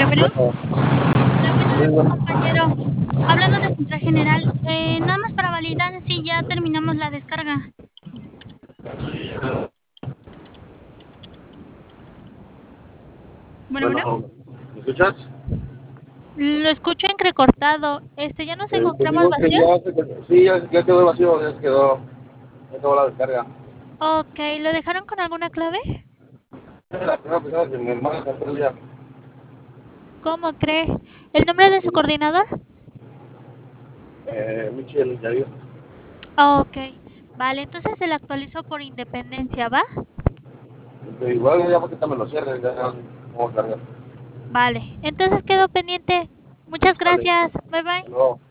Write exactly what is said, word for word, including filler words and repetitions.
Bueno, Bueno, hola, buenas sí, noches, bueno, compañero. Hablando de Central General, eh, nada más para validar si ya terminamos la descarga. Bueno, bueno, bueno, ¿me escuchas? lo escucho entrecortado. Este, ¿ya nos Eh, te encontramos digo que vacíos? ya, se quedó- sí, ya, ya quedó el vacío, ya se quedó, ya acabó la descarga. Ok, ¿lo dejaron con alguna clave? Es la primera persona que mi hermana se el día. ¿Cómo cree? ¿El nombre de su coordinador? Eh, Michelle Yair. Ok, vale, entonces se le actualizó por independencia, ¿va? Este, igual ya porque me lo cierre, ya vamos a cargar. Vale, entonces quedo pendiente. Muchas Vale, gracias. Bye bye. hasta luego.